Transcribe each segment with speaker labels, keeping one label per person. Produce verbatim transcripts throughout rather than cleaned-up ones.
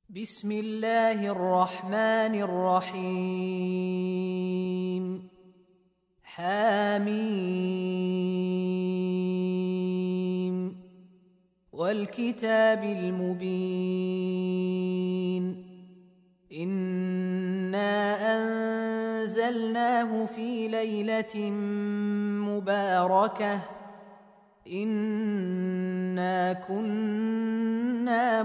Speaker 1: بسم الله الرحمن الرحيم. حميم والكتاب المبين إنا أنزلناه في ليلة مباركة إنا كنا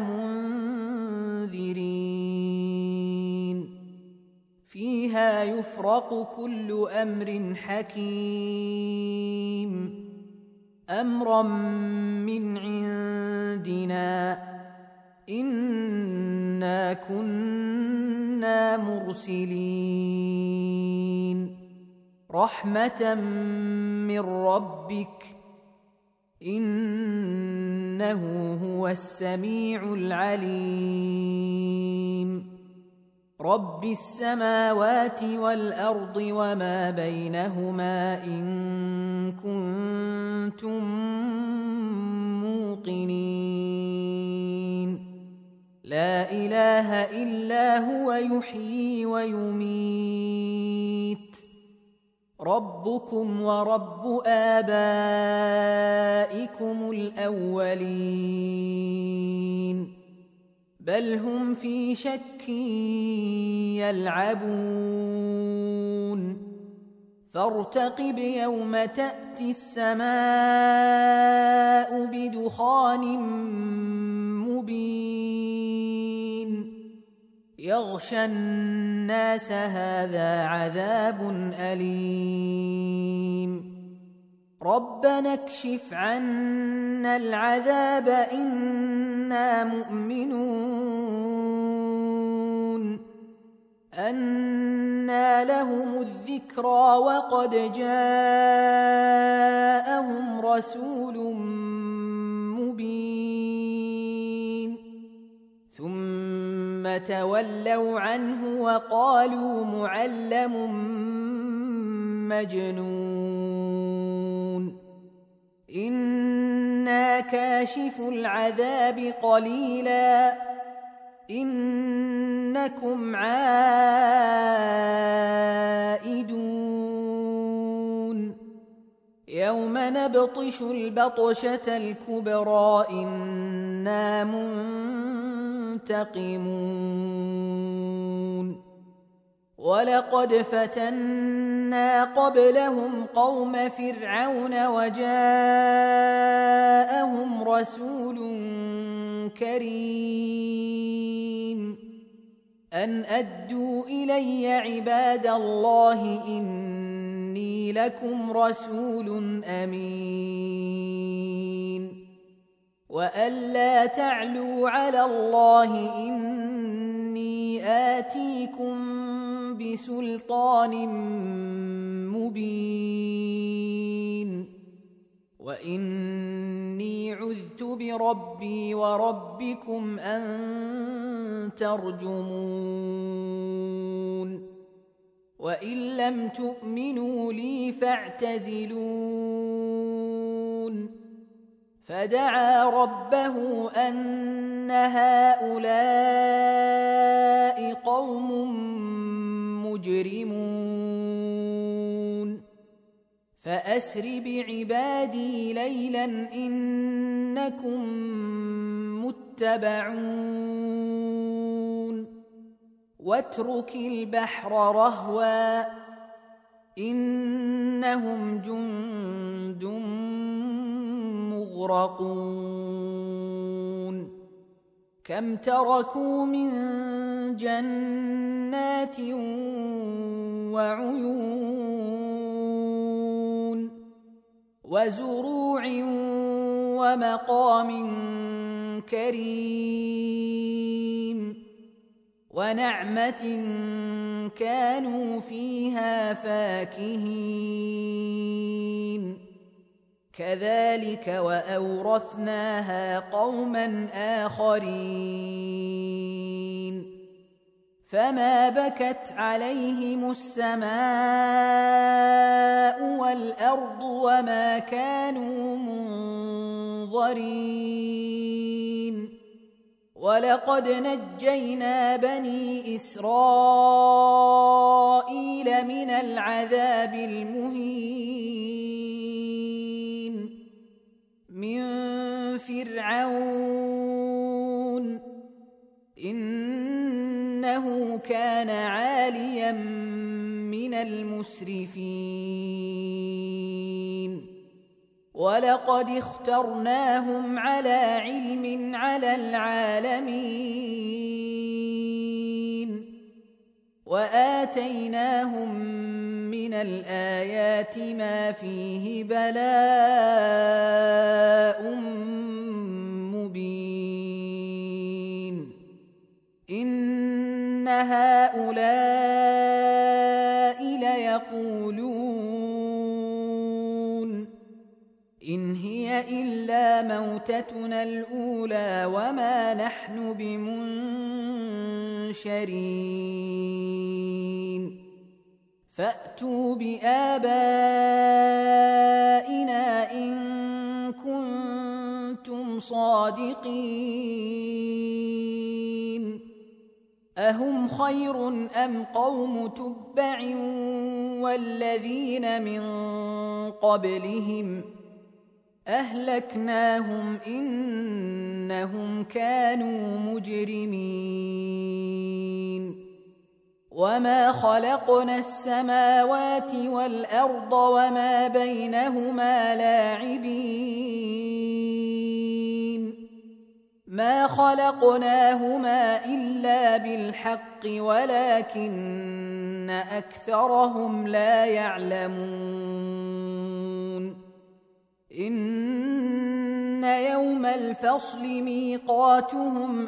Speaker 1: منذرين فيها يفرق كل أمر حكيم أمرا من عندنا إنا كنا مرسلين رحمة من ربك إنه هو السميع العليم رب السماوات والأرض وما بينهما إن كنتم موقنين لا إله إلا هو يحيي ويميت ربكم ورب آبائكم الأولين بل هم في شك يلعبون فارتقب يوم تأتي السماء بدخان مبين يغشى الناس هذا عذاب أليم ربنا اكشف عنا العذاب إنا مؤمنون أنى لهم الذكرى وقد جاءهم رسول مبين ثم تولوا عنه وقالوا معلم مجنون إنا كاشف العذاب قليلا إنكم عائدون يوم نبطش البطشة الكبرى إنا منتقمون ولقد فتنا قبلهم قوم فرعون وجاءهم رسول كريم أن أدوا إلي عباد الله إني لكم رسول أمين وأن لا تعلوا على الله إني آتيكم بسلطان مبين وإني عذت بربي وربكم أن ترجمون وإن لم تؤمنوا لي فاعتزلون فدعا ربه أن هؤلاء قوم مجرمون فأسر بعبادي ليلا إنكم متبعون واترك البحر رهوا إنهم جند مغرقون كم تركوا من جنات وعيون وزروع ومقام كريم ونعمة كانوا فيها فاكهين كذلك وأورثناها قوما آخرين فما بكت عليهم السماء والأرض وما كانوا منظرين ولقد نجينا بني إسرائيل من العذاب المهين من فرعون إنه كان عاليا من المسرفين ولقد اخترناهم على علم على العالمين وآتيناهم من الآيات ما فيه بلاء مبين إن هؤلاء ليقولون إن هي إلا موتتنا الأولى وما نحن بمنشرين فأتوا بآبائنا إن كنتم صادقين أهم خير أم قوم تبع والذين من قبلهم أهلكناهم إنهم كانوا مجرمين وما خلقنا السماوات والأرض وما بينهما لاعبين ما خلقناهما إلا بالحق ولكن أكثرهم لا يعلمون إن يوم الفصل ميقاتهم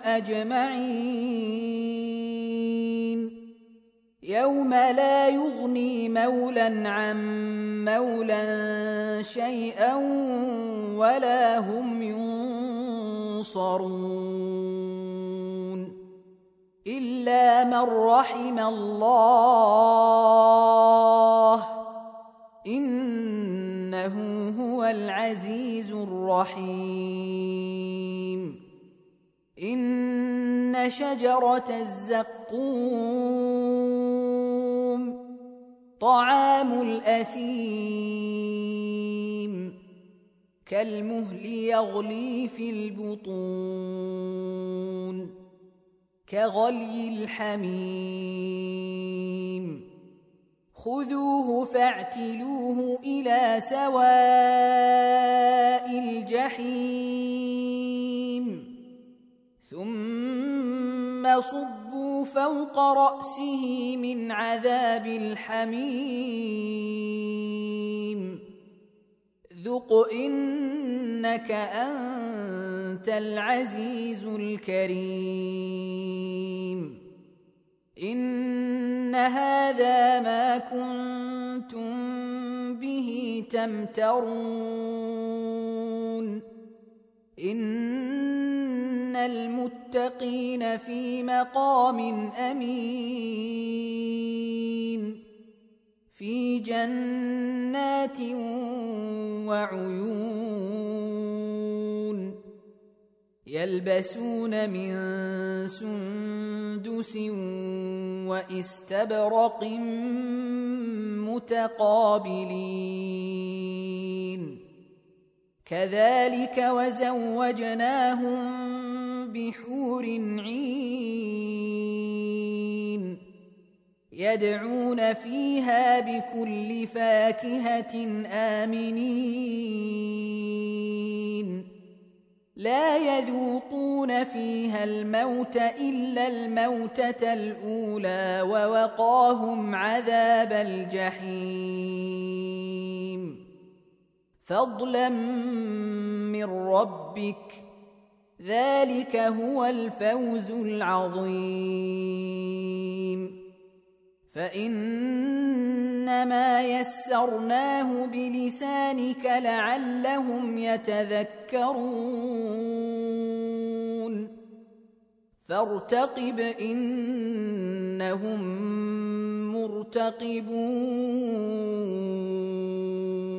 Speaker 1: أجمعين يوم لا يغني مولى عن مولى شيئا ولا هم ينصرون إلا من رحم الله إنه هو العزيز الرحيم إن شجرة الزقوم طعام الأثيم كالمهل يغلي في البطون كغلي الحميم خذوه فاعتلوه إلى سواء الجحيم ثم صبوا فوق رأسه من عذاب الحميم ذق إنك أنت العزيز الكريم إن هذا ما كنتم به تمترون إن المتقين في مقام أمين في جنات وعيون يلبسون من سندس واستبرق متقابلين كذلك وزوجناهم بحور عين يدعون فيها بكل فاكهة آمنين لا يذوقون فيها الموت إلا الموتة الأولى ووقاهم عذاب الجحيم فضلا من ربك ذلك هو الفوز العظيم فإنما يسرناه بلسانك لعلهم يتذكرون فارتقب إنهم مرتقبون